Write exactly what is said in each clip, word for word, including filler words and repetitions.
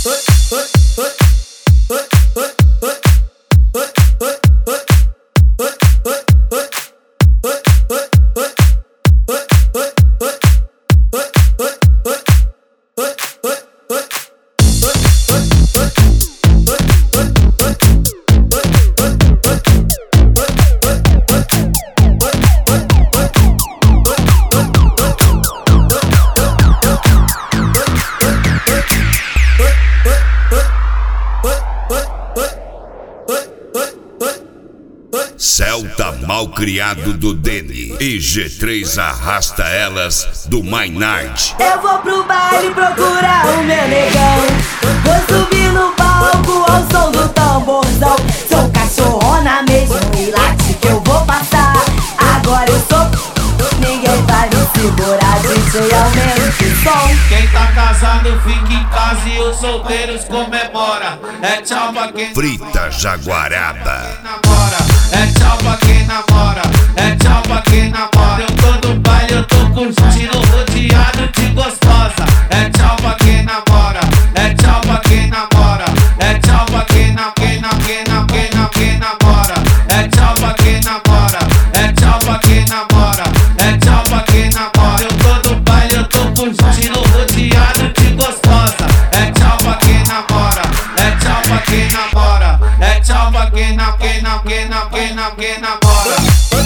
Celta malcriado do Dene e G três arrasta elas do Maynard. Eu vou pro baile procurar o meu negão. Vou subir no palco ao som do tamborzão. Sou cachorrona mesmo e late que eu vou passar. Agora eu sou, ninguém vai me segurar. D J aumenta o som. Quem tá casado fica em casa e os solteiros comemora. É tchau pra quem Frita Jaguaraba. namora. É tchau pra quem namora. É tchau pra quem namora. Eu tô no baile, eu tô curtindo, rodeado de gostosa. É tchau pra quem namora. É tchau pra quem namora. É tchau pra quem não, quem não, quem não, quem não, quem namora. É tchau pra quem namora. É tchau pra quem namora. É tchau pra quem namora. Eu tô no baile, eu tô curtindo, rodeado de gostosa. É tchau pra quem namora. É tchau pra quem namora. É tchau pra quem não, quem não, quem não, quem não, quem namora.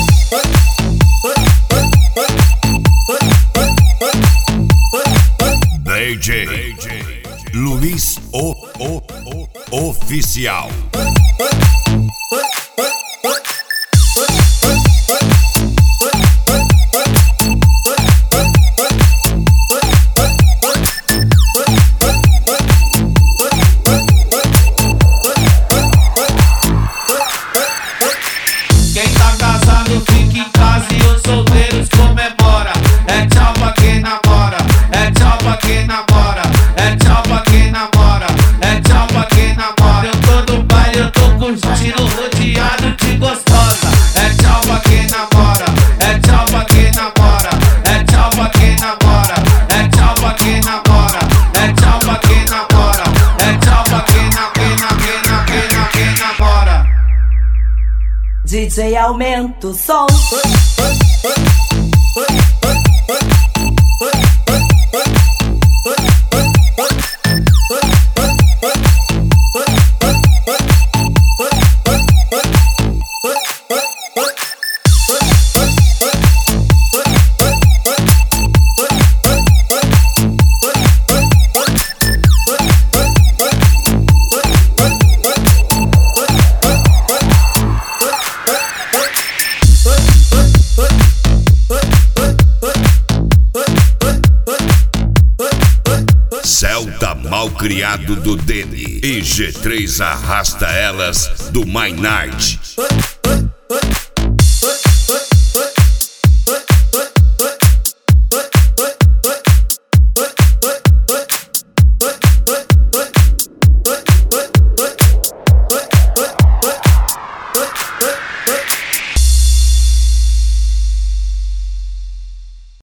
D J Luiz O, O, O Oficial. Quem tá casado fica em casa e os solteiros comemora. É tchau pra quem namora. É tchau pra quem namora. É tchau pra quem namora. É tchau pra quem namora. Eu tô no baile, eu tô curtindo, rodeado de gostosa. É tchau pra quem namora. É tchau pra quem namora. É tchau pra quem namora. É tchau pra quem namora. É tchau pra quem namora. É tchau pra quem não, quem não, quem não, quem não, quem namora. D J aumenta o som. Celta malcriado do Dene e G três arrasta elas do Maynard.